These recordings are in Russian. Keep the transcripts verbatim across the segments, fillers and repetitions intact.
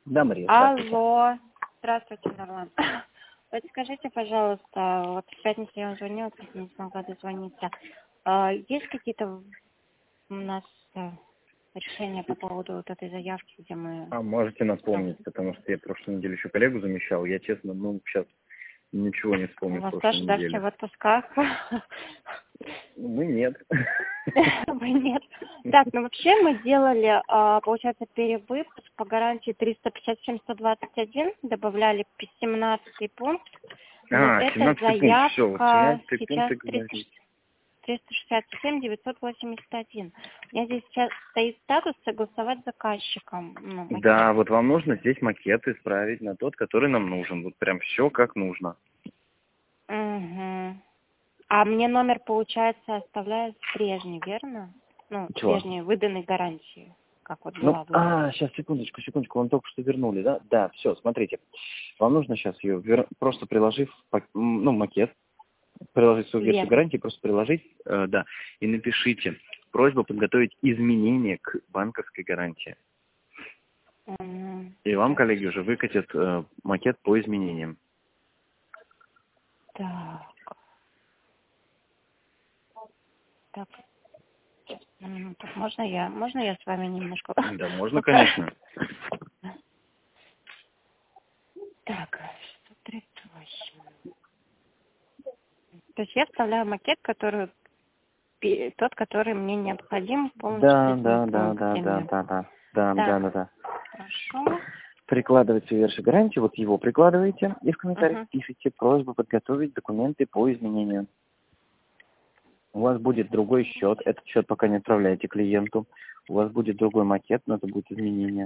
Да, Мария, здравствуйте. Алло. Здравствуйте, Нурлан. Подскажите, пожалуйста, вот в пятницу я вам звонила, просто не смогла дозвониться. А, Есть какие-то у нас э, решения по поводу вот этой заявки, где мы... А можете Да. напомнить, потому что я прошлую неделю еще коллегу замещал. Я, честно, ну, сейчас ничего не У вспомню в вас прошлой тоже, да, все неделе. в отпусках? Мы нет. Вы нет. Так, ну вообще мы делали, а, получается, перевыпуск по гарантии триста пятьдесят семь сто двадцать один, добавляли семнадцатый пункт, но А, эта семнадцатый пункт, все, вот заявка семнадцатый пункт сейчас и триста говорите. шестьдесят семь девятьсот восемьдесят один. У меня здесь сейчас стоит статус согласовать с заказчиком. Ну, макет. Да, вот вам нужно здесь макет исправить на тот, который нам нужен. Вот прям все как нужно. Угу. А мне номер, получается, оставляют прежний, верно? Ну, Чего? прежней выданной гарантии, как вот Ну, была выдана. а, сейчас, секундочку, секундочку, вам только что вернули, да? Да, все, смотрите. Вам нужно сейчас ее, вер... просто приложив, пак- м, ну, макет, приложить свою версию Верно. гарантии, просто приложить, э, да, и напишите просьбу подготовить изменения к банковской гарантии. Мгм. И вам, Так, коллеги, уже выкатят э, макет по изменениям. так, так. М, так можно я, можно я с вами немножко Да, можно, попрошу? конечно. Так, сто тридцать восемь. То есть я вставляю макет, который пе- тот, который мне необходим полностью с Да, этими да, да, да, да, пунктами. да, да, да, да, Так, да, да. хорошо. Прикладывайте версию гарантии, вот его прикладываете, и в комментариях Угу. пишите просьбу подготовить документы по изменению. У вас будет другой счет, этот счет пока не отправляйте клиенту. У вас будет другой макет, но это будет изменение.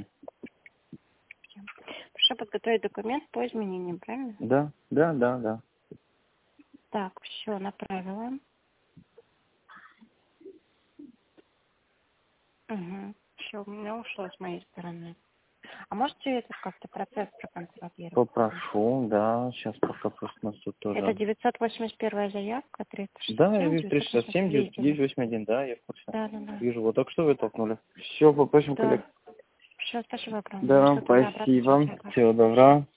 Прошу подготовить документ по изменениям, правильно? Да, да, да, да. Так, все, направила. Угу. Все, у меня ушло с моей стороны. А можете этот как-то процесс проконтролировать? Попрошу, да, сейчас пока просто у нас тут Это тоже. девятьсот восемьдесят первая заявка, триста шестьдесят Да, я семь вижу девятьсот триста шестьдесят восемьдесят семь видели. девятьсот восемьдесят один, да, я в курсе. Да, да, да. Вижу, вот только что вы толкнули. Все, попросим коллег. Да. Все, спасибо огромное. Я Да, жду тогда обратной спасибо. связи. Всего доброго.